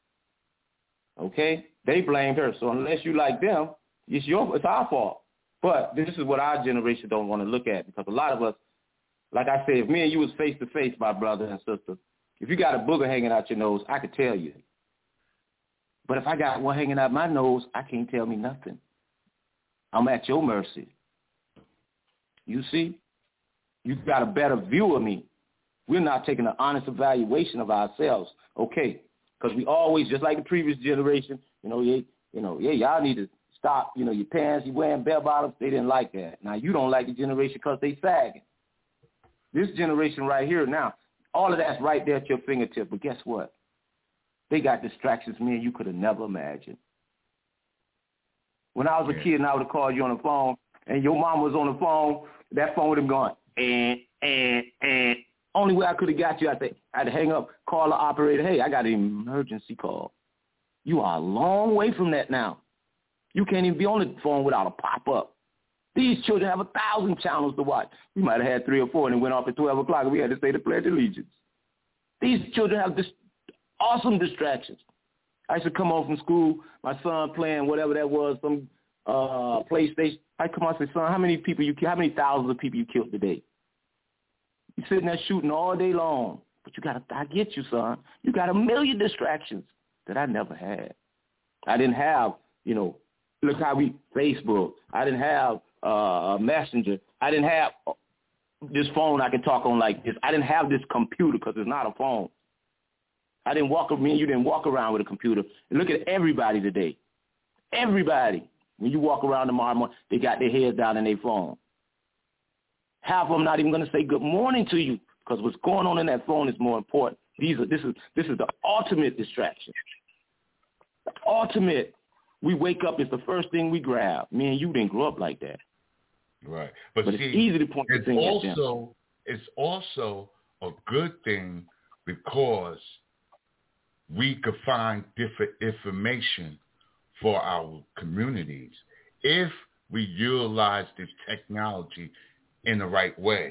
Okay? They blamed her. So unless you like them, it's your it's our fault. But this is what our generation don't want to look at, because a lot of us, like I said, if me and you was face to face, my brother and sister, if you got a booger hanging out your nose, I could tell you. But if I got one hanging out my nose, I can't tell me nothing. I'm at your mercy. You see? You've got a better view of me. We're not taking an honest evaluation of ourselves. Okay, because we always, just like the previous generation, you know, yeah, you know, yeah, y'all need to stop, you know, your pants, you wearing bell bottoms. They didn't like that. Now, you don't like the generation because they sagging. This generation right here now, all of that's right there at your fingertip. But guess what? They got distractions, man, you could have never imagined. When I was a kid and I would have called you on the phone and your mom was on the phone, that phone would have gone, and, and, and. Only way I could have got you, I think, I had to hang up, call the operator, hey, I got an emergency call. You are a long way from that now. You can't even be on the phone without a pop-up. These children have a thousand channels to watch. We might have had three or four and it went off at twelve o'clock and we had to say the Pledge of Allegiance. These children have this awesome distractions. I used to come home from school, my son playing whatever that was, some uh, PlayStation. I come out and say, son, how many people you how many thousands of people you killed today? You're sitting there shooting all day long. But you got to, I get you, son. You got a million distractions that I never had. I didn't have, you know, look how we, Facebook. I didn't have uh, Messenger. I didn't have this phone I can talk on like this. I didn't have this computer because it's not a phone. I didn't walk, me and you didn't walk around with a computer. And look at everybody today. Everybody. When you walk around tomorrow morning, they got their heads down in their phone. Half of them not even going to say good morning to you, because what's going on in that phone is more important. These are this is this is the ultimate distraction. The ultimate. We wake up, it's the first thing we grab. Me and you didn't grow up like that. Right, but, but see, it's easy to point it's the thing also at them. it's also a good thing because we could find different information for our communities if we utilize this technology in the right way.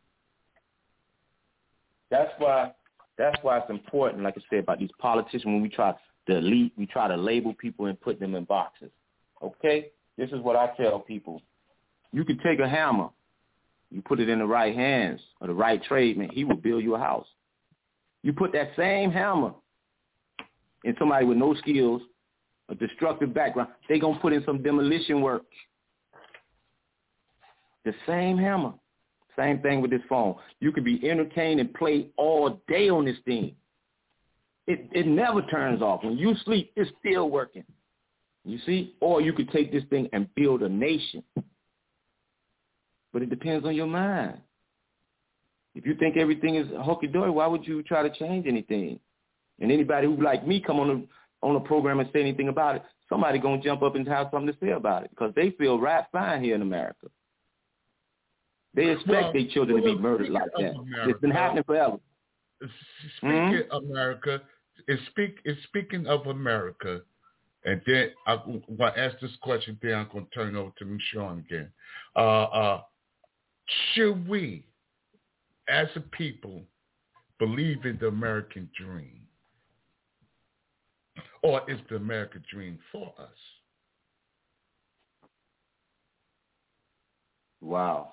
That's why that's why it's important, like I said, about these politicians. When we try to elite, we try to label people and put them in boxes. Okay? This is what I tell people. You can take a hammer, you put it in the right hands or the right tradesman, he will build you a house. You put that same hammer in somebody with no skills, a destructive background, they're going to put in some demolition work. The same hammer. Same thing with this phone. You could be entertained and play all day on this thing. It it never turns off. When you sleep, it's still working. You see? Or you could take this thing and build a nation. But it depends on your mind. If you think everything is hunky-dory, why would you try to change anything? And anybody who, like me, come on a, on a program and say anything about it, somebody going to jump up and have something to say about it because they feel right fine here in America. They expect well, their children well, to be murdered like that. America, It's been happening forever. Speaking mm-hmm. of America, is speak is speaking of America, and then I want to ask this question. Then I'm going to turn it over to Sean again. Uh, uh, should we, as a people, believe in the American dream, or is the American dream for us? Wow.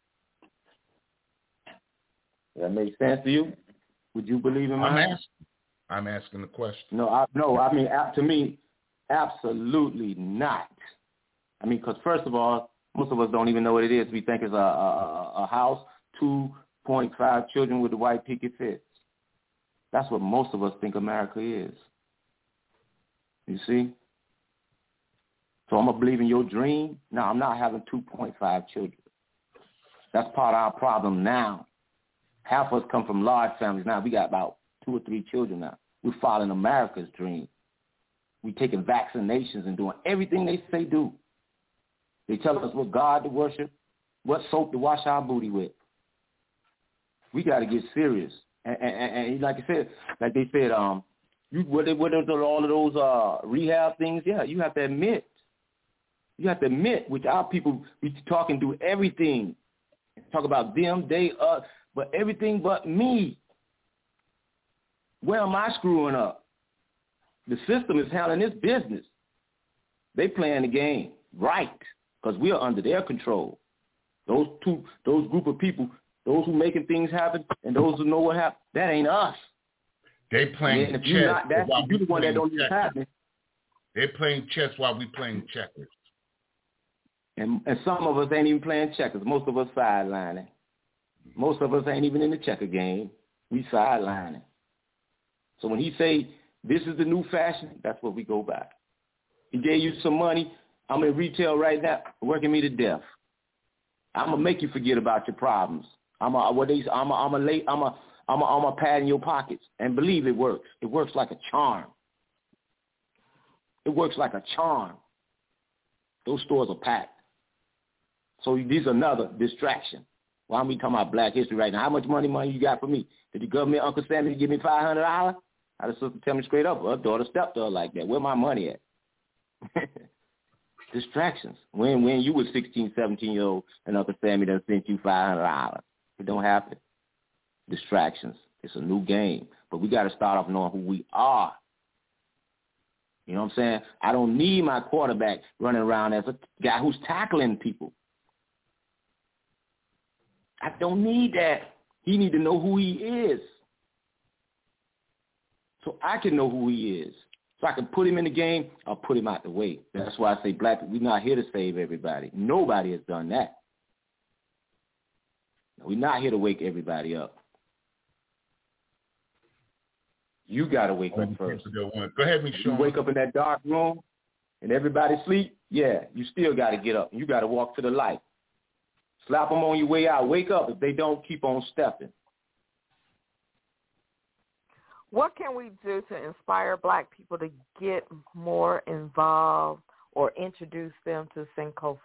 Does that make sense to you? Would you believe in I'm mine? asking. I'm asking the question. No, I, no. I mean, to me, absolutely not. I mean, because first of all, most of us don't even know what it is. We think it's a, a, a house, two point five children with the white picket fence. That's what most of us think America is. You see? So I'm going to believe in your dream? No, I'm not having two point five children. That's part of our problem now. Half of us come from large families now. We got about two or three children now. We're following America's dream. We're taking vaccinations and doing everything they say do. They tell us what God to worship, what soap to wash our booty with. We got to get serious. And, and, and like I said, like they said, um, you what they what are all of those uh, rehab things? Yeah, you have to admit. You have to admit, which our people we talk and do everything. Talk about them, they, us, but everything but me. Where am I screwing up? The system is handling this business. They playing the game right because we are under their control. Those two, those group of people, those who making things happen and those who know what happened, that ain't us. They playing and if chess. You're not, that's while you're the one that don't even happen. They're playing chess while we playing checkers. And, and some of us ain't even playing checkers. Most of us sidelining. Most of us ain't even in the checker game. We sidelining. So when he say, this is the new fashion, that's what we go by. He gave you some money. I'm in retail right now, working me to death. I'm gonna make you forget about your problems. I'm a what they I'm a I'm a late I'm a I'm a I'm a pad in your pockets, and believe it works. It works like a charm. It works like a charm. Those stores are packed. So this is another distraction. Why are we talking about Black History right now? How much money money you got for me? Did the government, Uncle Sammy, give me five hundred dollars? I just tell me straight up, her daughter stepped her like that. Where my money at? Distractions. When when you was sixteen, seventeen year old and Uncle Sammy done sent you five hundred dollars. It don't happen. Distractions. It's a new game. But we got to start off knowing who we are. You know what I'm saying? I don't need my quarterback running around as a guy who's tackling people. I don't need that. He need to know who he is. So I can know who he is. So I can put him in the game, I'll put him out the way. That's why I say, black people, we're not here to save everybody. Nobody has done that. We're not here to wake everybody up. You got to wake up first. Go ahead, Michelle. You wake up in that dark room and everybody sleep, yeah, you still got to get up. You got to walk to the light. Slap them on your way out. Wake up. If they don't, keep on stepping. What can we do to inspire black people to get more involved or introduce them to Sankofa?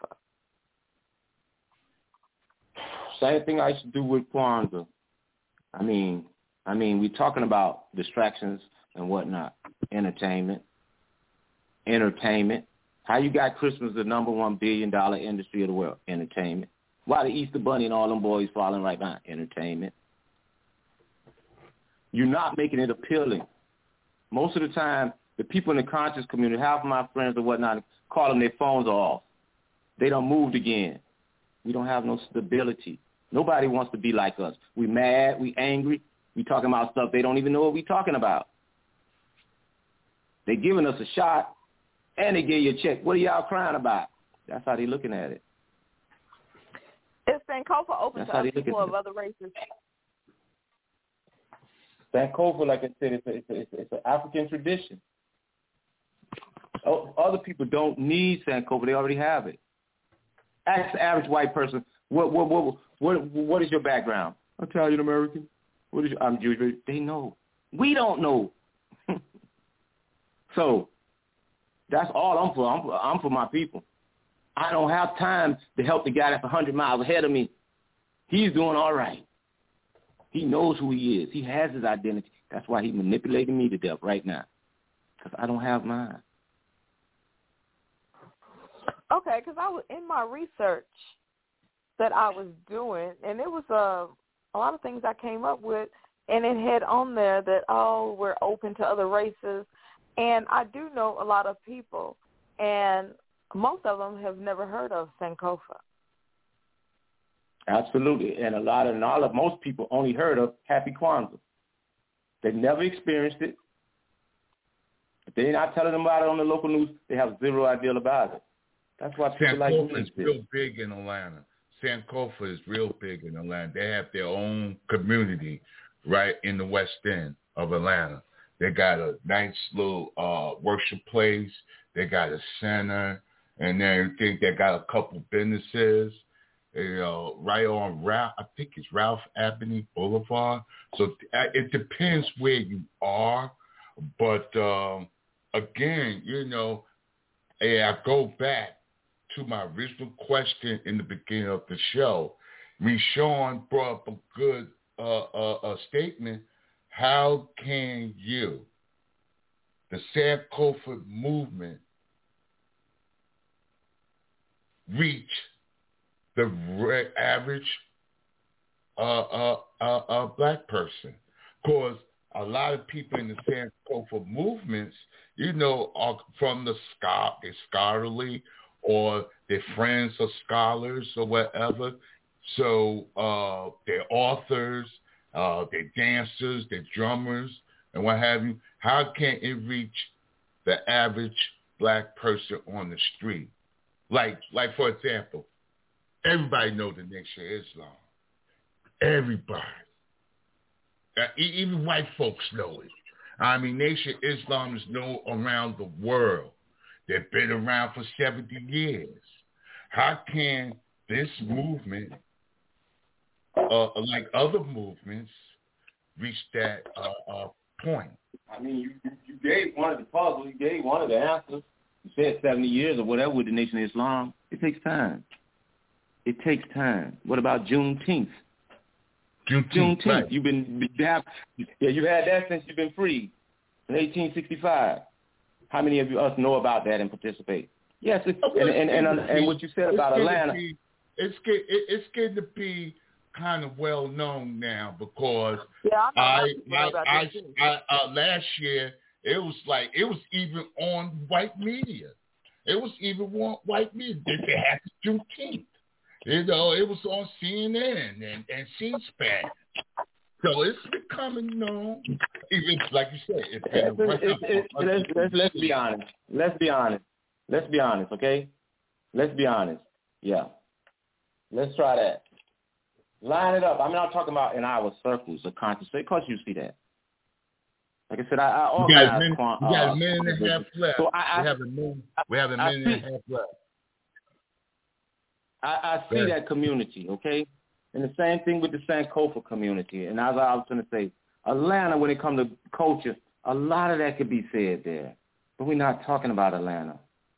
Same thing I used to do with Kwanzaa. I mean, I mean, we're talking about distractions and whatnot, entertainment, entertainment. How you got Christmas the number one billion dollar industry of the world? Entertainment. Why the Easter Bunny and all them boys falling right behind? Entertainment. You're not making it appealing. Most of the time, the people in the conscious community, half of my friends or whatnot, call them their phones are off. They done moved again. We don't have no stability. Nobody wants to be like us. We mad, we angry, we talking about stuff they don't even know what we talking about. They giving us a shot, and they gave you a check. What are y'all crying about? That's how they looking at it. Is Sankofa open That's to other people of it. other races? Sankofa, like I said, it's, a, it's, a, it's, a, it's an African tradition. Oh, other people don't need Sankofa; they already have it. Ask the average white person, what what what what what is your background? Italian American. What is your, I'm Jewish. They know. We don't know. So that's all I'm for. I'm for, I'm for my people. I don't have time to help the guy that's one hundred miles ahead of me. He's doing all right. He knows who he is. He has his identity. That's why he's manipulating me to death right now, because I don't have mine. Okay, because I was in my research that I was doing, and it was a, a lot of things I came up with, and it had on there that, oh, we're open to other races. And I do know a lot of people, and most of them have never heard of Sankofa. Absolutely, and a lot of, and all of most people only heard of Happy Kwanzaa. They never experienced it. If they're not telling them about it on the local news, they have zero idea about it. That's why people like me Sankofa is real big in Atlanta. Sankofa is real big in Atlanta. They have their own community right in the West End of Atlanta. They got a nice little uh, worship place. They got a center, and then I think they got a couple businesses, you know, right on Ralph. I think it's Ralph Avenue Boulevard. So it depends where you are, but um, again, you know, I go back to my original question in the beginning of the show. I mean, Sean brought up a good uh, uh, uh, statement. How can you, the Sankofa movement, reach the re- average uh, uh, uh, uh, black person? Because a lot of people in the Sankofa movements, you know, are from the scholar, they're scholarly, or their friends are scholars or whatever. So uh, they're authors, uh, they're dancers, they're drummers, and what have you. How can it reach the average black person on the street? Like, like for example, everybody knows the Nation of Islam. Everybody. Uh, even white folks know it. I mean, Nation of Islam is known around the world. They've been around for seventy years. How can this movement, uh, like other movements, reach that uh, uh, point? I mean, you, you gave one of the puzzles. You gave one of the answers. You said seventy years or whatever with the Nation of Islam. It takes time. It takes time. What about Juneteenth? Juneteenth. Juneteenth. Right. You've been, yeah, you had that since you've been free in eighteen sixty-five. How many of you us know about that and participate? Yes, it's, and, and, and, and, and what you said about Atlanta. Be, it's, get, it, it's getting to be kind of well known now because yeah, I, I, I, I, I, I uh, last year it was like it was even on white media. It was even on white media. They, they had Juneteenth. You know, it was on C N N and, and C-SPAN. So it's becoming known. Even like you said, it's been it's, it's, it's, let's, let's, let's be honest. Let's be honest. Let's be honest, okay? Let's be honest. Yeah. Let's try that. Line it up. I'm not talking about in our circles of consciousness. Of course you see that. Like I said, I, I organize. We got, uh, we got a minute and a half left. So I, I, we have a minute, we have a minute and a half left. I, I see that community, okay? And the same thing with the Sankofa community. And as I was going to say, Atlanta, when it comes to culture, a lot of that could be said there. But we're not talking about Atlanta.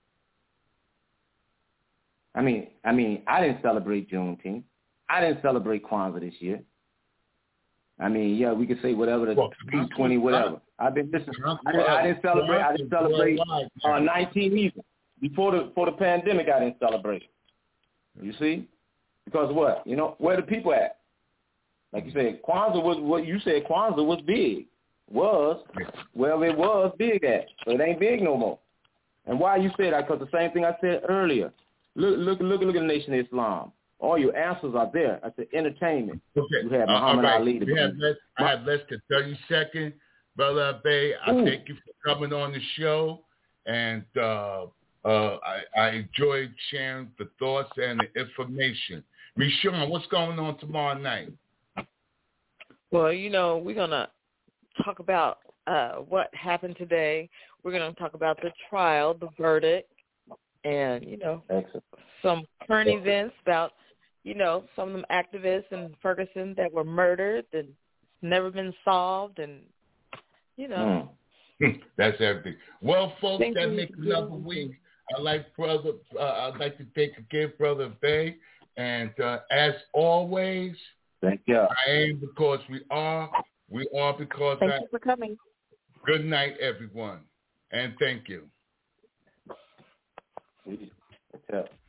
I mean, I mean, I didn't celebrate Juneteenth. I didn't celebrate Kwanzaa this year. I mean, yeah, we could say whatever the P twenty, whatever. I've been listening. I didn't, I didn't celebrate. I didn't celebrate uh, nineteen either. Before the before the pandemic, I didn't celebrate. You see, because what? You know, where the people at? Like you said, Kwanzaa was what you said. Kwanzaa was big. Was well, it was big at, but it ain't big no more. And why you say that? Because the same thing I said earlier. Look, look, look, look at the Nation of Islam. All your answers are there. I said entertainment. Okay. You had Muhammad uh, right. Ali. We have less, I have less than thirty seconds. Brother Abe, I Ooh. thank you for coming on the show. And uh, uh, I, I enjoyed sharing the thoughts and the information. Michonne, what's going on tomorrow night? Well, you know, we're going to talk about uh, what happened today. We're going to talk about the trial, the verdict, and, you know, Excellent. some current events about, you know, some of them activists in Ferguson that were murdered and never been solved, and, you know. Mm. That's everything. Well, folks, Thank that you. makes another week. I'd like brother. Uh, I'd like to thank again, Brother Bay, and uh, as always, thank you. I am because we are. We are because Thank I. you for coming. Good night, everyone, and thank you. What's up?